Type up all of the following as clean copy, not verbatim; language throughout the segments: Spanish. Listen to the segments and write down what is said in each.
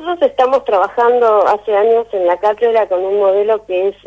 nosotros estamos trabajando hace años en la cátedra con un modelo que es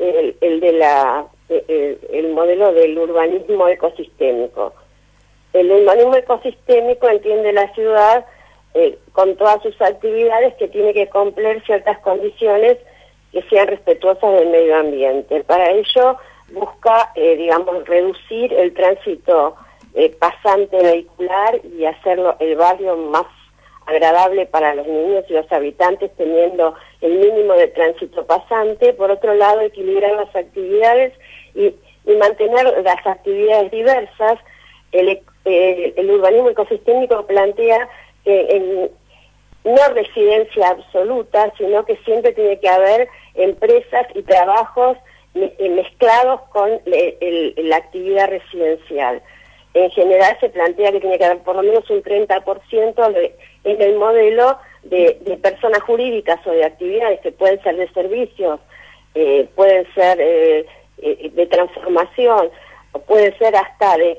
el modelo del urbanismo ecosistémico. El urbanismo ecosistémico entiende la ciudad con todas sus actividades que tiene que cumplir ciertas condiciones que sean respetuosas del medio ambiente. Para ello busca, reducir el tránsito pasante vehicular y hacerlo el barrio más agradable para los niños y los habitantes, teniendo el mínimo de tránsito pasante. Por otro lado, equilibrar las actividades y mantener las actividades diversas. El urbanismo ecosistémico plantea que no residencia absoluta, sino que siempre tiene que haber empresas y trabajos mezclados con la actividad residencial. En general se plantea que tiene que haber por lo menos un 30% en el modelo de personas jurídicas o de actividades que pueden ser de servicios, pueden ser de transformación, o pueden ser hasta de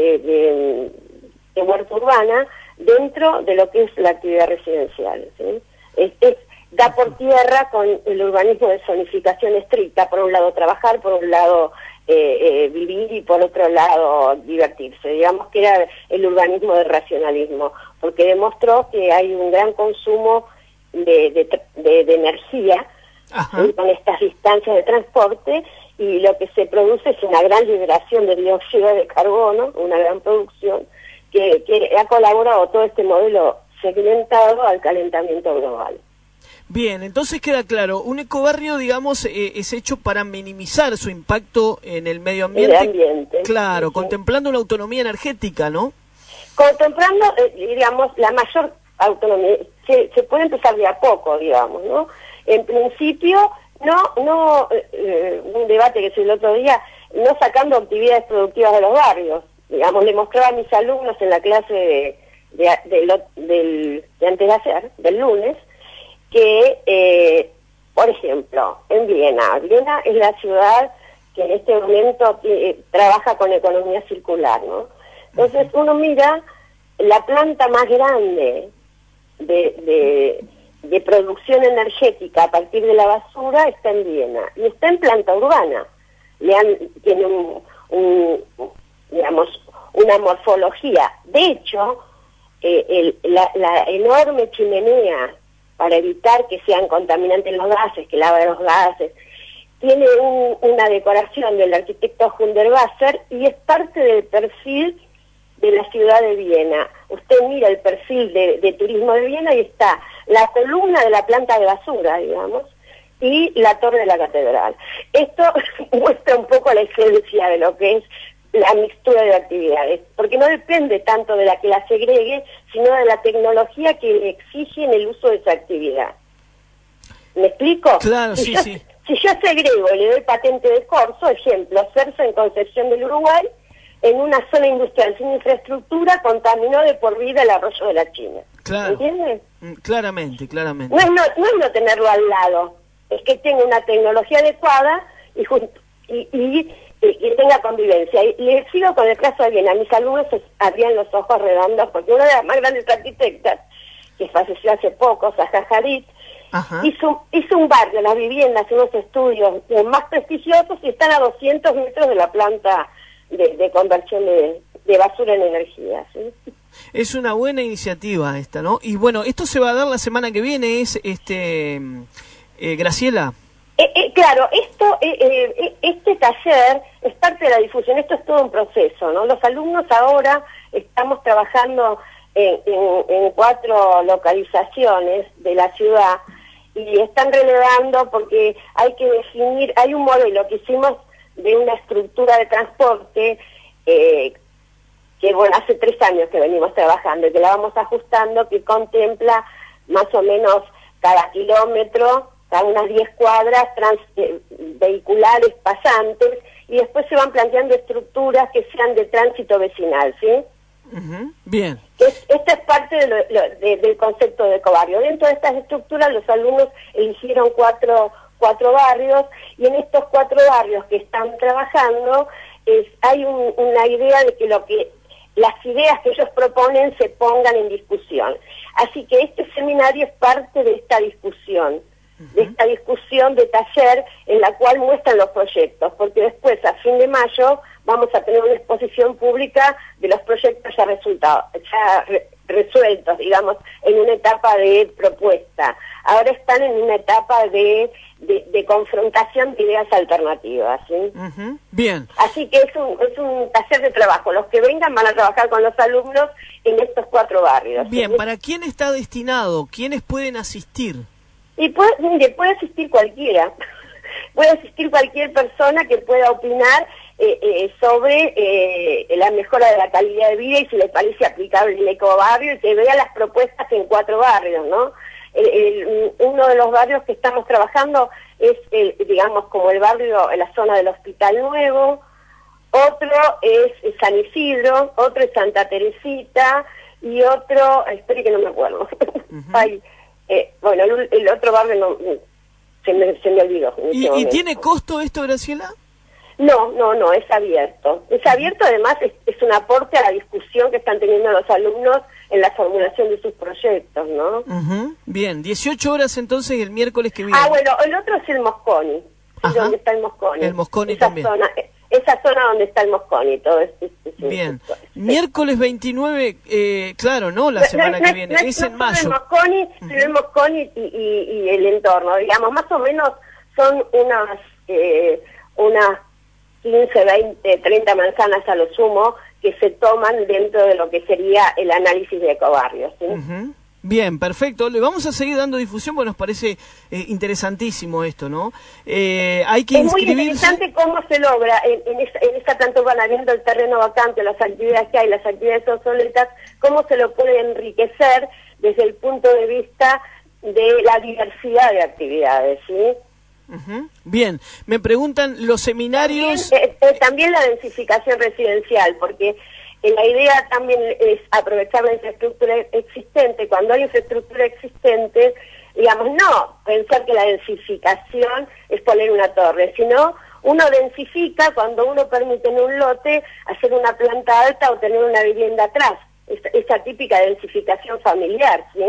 huerta urbana, dentro de lo que es la actividad residencial, ¿sí? Da por tierra con el urbanismo de zonificación estricta, por un lado trabajar, por un lado vivir y por otro lado divertirse. Digamos que era el urbanismo del racionalismo, porque demostró que hay un gran consumo de energía con estas distancias de transporte, y lo que se produce es una gran liberación de dióxido de carbono, una gran producción, que ha colaborado todo este modelo segmentado al calentamiento global. Bien, entonces queda claro, un ecobarrio, digamos, es hecho para minimizar su impacto en el medio ambiente. El ambiente. Claro, Sí. Contemplando la autonomía energética, ¿no? Contemplando, la mayor autonomía. Se puede empezar de a poco, digamos, ¿no? En principio, un debate que hice el otro día, no sacando actividades productivas de los barrios. Digamos, le mostraba a mis alumnos en la clase de antes de ayer, del lunes, que, por ejemplo, en Viena es la ciudad que en este momento trabaja con economía circular, ¿no? Entonces uno mira, la planta más grande de producción energética a partir de la basura está en Viena, y está en planta urbana. Tiene una morfología. De hecho, la enorme chimenea, para evitar que sean contaminantes los gases, que lava los gases, tiene una decoración del arquitecto Hundertwasser, y es parte del perfil de la ciudad de Viena. Usted mira el perfil de turismo de Viena y está la columna de la planta de basura, digamos, y la torre de la catedral. Esto muestra un poco la esencia de lo que es la mixtura de actividades, porque no depende tanto de la que la segregue, sino de la tecnología que le exige en el uso de esa actividad. ¿Me explico? Claro, sí. Si yo segrego y le doy patente de corso, ejemplo, Cersa en Concepción del Uruguay, en una zona industrial sin infraestructura, contaminó de por vida el arroyo de la China. Claro. ¿Entiendes? Claramente. No es no tenerlo al lado, es que tenga una tecnología adecuada y tenga convivencia. Y les sigo con el caso de Viena. Mis alumnos abrían los ojos redondos, porque una de las más grandes arquitectas, que falleció hace poco, Zaha Hadid, hizo un barrio, las viviendas, unos estudios más prestigiosos, y están a 200 metros de la planta de conversión de basura en energía, ¿sí? Es una buena iniciativa esta, ¿no? Y bueno, esto se va a dar la semana que viene, Graciela. Claro, este taller es parte de la difusión, esto es todo un proceso, ¿no? Los alumnos ahora estamos trabajando en 4 localizaciones de la ciudad, y están relevando porque hay que definir, hay un modelo que hicimos de una estructura de transporte que bueno, hace 3 años que venimos trabajando y que la vamos ajustando, que contempla más o menos cada kilómetro, cada unas 10 cuadras vehiculares pasantes, y después se van planteando estructuras que sean de tránsito vecinal, ¿sí? Bien. Esta es parte del concepto de ecobarrio. Dentro de estas estructuras los alumnos eligieron cuatro barrios, y en estos 4 barrios que están trabajando hay una idea de que lo que las ideas que ellos proponen se pongan en discusión. Así que este seminario es parte de esta discusión, de taller en la cual muestran los proyectos, porque después, a fin de mayo, vamos a tener una exposición pública de los proyectos ya resueltos, digamos, en una etapa de propuesta. Ahora están en una etapa de confrontación de ideas alternativas, ¿sí? Bien. Así que es un taller de trabajo. Los que vengan van a trabajar con los alumnos en estos 4 barrios. Bien, ¿sí? ¿para quién está destinado? ¿Quiénes pueden asistir? Y puede asistir cualquiera. Puede asistir cualquier persona que pueda opinar sobre la mejora de la calidad de vida y si le parece aplicable el ecobarrio, y que vea las propuestas en 4 barrios, ¿no? Uno de los barrios que estamos trabajando es, digamos, como el barrio, en la zona del Hospital Nuevo, otro es San Isidro, otro es Santa Teresita, y otro, espere que no me acuerdo. Bueno, el otro barrio no, se me olvidó. ¿Y tiene costo esto, Graciela? No, es abierto. Es abierto, además es un aporte a la discusión que están teniendo los alumnos en la formulación de sus proyectos, ¿no? Bien, 18 horas entonces el miércoles que viene. Bueno, el otro es el Mosconi, donde está el Mosconi. El Mosconi también. Esa zona donde está el Mosconi, todo bien. Miércoles 29, claro, ¿no? La semana que viene, es en mayo. El Mosconi y el entorno, digamos, más o menos son unas 15, 20, 30 manzanas a lo sumo que se toman dentro de lo que sería el análisis de ecobarrios, ¿sí? Bien, perfecto. Le vamos a seguir dando difusión porque nos parece interesantísimo esto, ¿no? Hay que inscribirse. Es muy interesante cómo se logra en esta tanto van habiendo el terreno vacante, las actividades que hay, las actividades obsoletas, cómo se lo puede enriquecer desde el punto de vista de la diversidad de actividades, ¿sí? Bien, me preguntan los seminarios... También la densificación residencial, porque la idea también es aprovechar la infraestructura existente. Cuando hay infraestructura existente, digamos, no pensar que la densificación es poner una torre, sino uno densifica cuando uno permite en un lote hacer una planta alta o tener una vivienda atrás. Esa típica densificación familiar, ¿sí?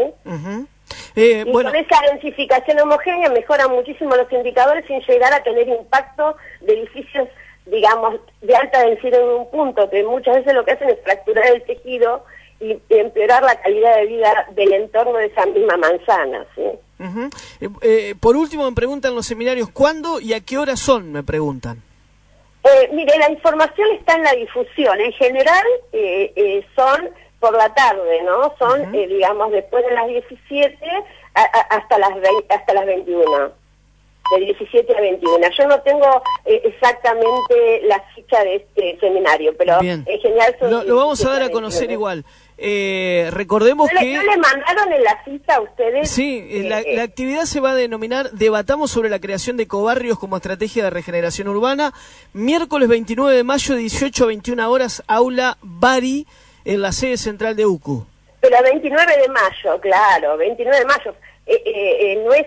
Y bueno, con esa densificación homogénea mejoran muchísimo los indicadores sin llegar a tener impacto de edificios, digamos, de alta densidad en un punto, que muchas veces lo que hacen es fracturar el tejido y empeorar la calidad de vida del entorno de esa misma manzana, ¿sí? Por último, me preguntan los seminarios, ¿cuándo y a qué hora son? Me preguntan. Mire, la información está en la difusión. En general son por la tarde, ¿no? Son, digamos, después de las 17 hasta las 21. De 17 a 21. Yo no tengo exactamente la ficha de este seminario, pero bien, en general son... Lo vamos a dar a conocer igual. Recordemos que... ¿No le mandaron en la cita a ustedes? Sí, la actividad se va a denominar Debatamos sobre la creación de ecobarrios como estrategia de regeneración urbana. Miércoles 29 de mayo, 18 a 21 horas, aula Bari, en la sede central de UCU. Pero 29 de mayo, claro, 29 de mayo. No es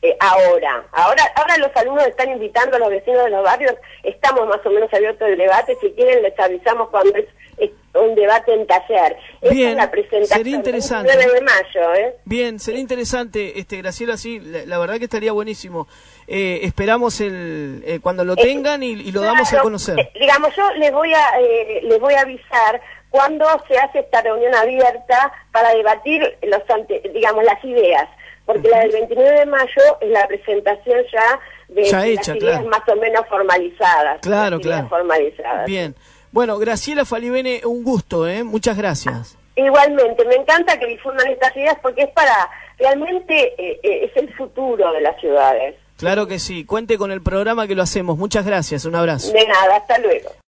ahora los alumnos están invitando a los vecinos de los barrios, estamos más o menos abiertos al debate, si quieren les avisamos cuando es un debate en taller. Bien, es la presentación, sería interesante. 29 de mayo, Bien, sería interesante, Graciela, sí, la verdad que estaría buenísimo. Esperamos cuando lo tengan y lo damos a conocer. Digamos, yo les voy a avisar cuando se hace esta reunión abierta para debatir las ideas. Porque la del 29 de mayo es la presentación ya de hecha, las ideas, claro, más o menos formalizadas. Claro. Formalizadas. Bien. Bueno, Graciela Falivene, un gusto, muchas gracias. Igualmente, me encanta que difundan estas ideas porque es realmente es el futuro de las ciudades. Claro que sí, cuente con el programa que lo hacemos. Muchas gracias, un abrazo. De nada, hasta luego.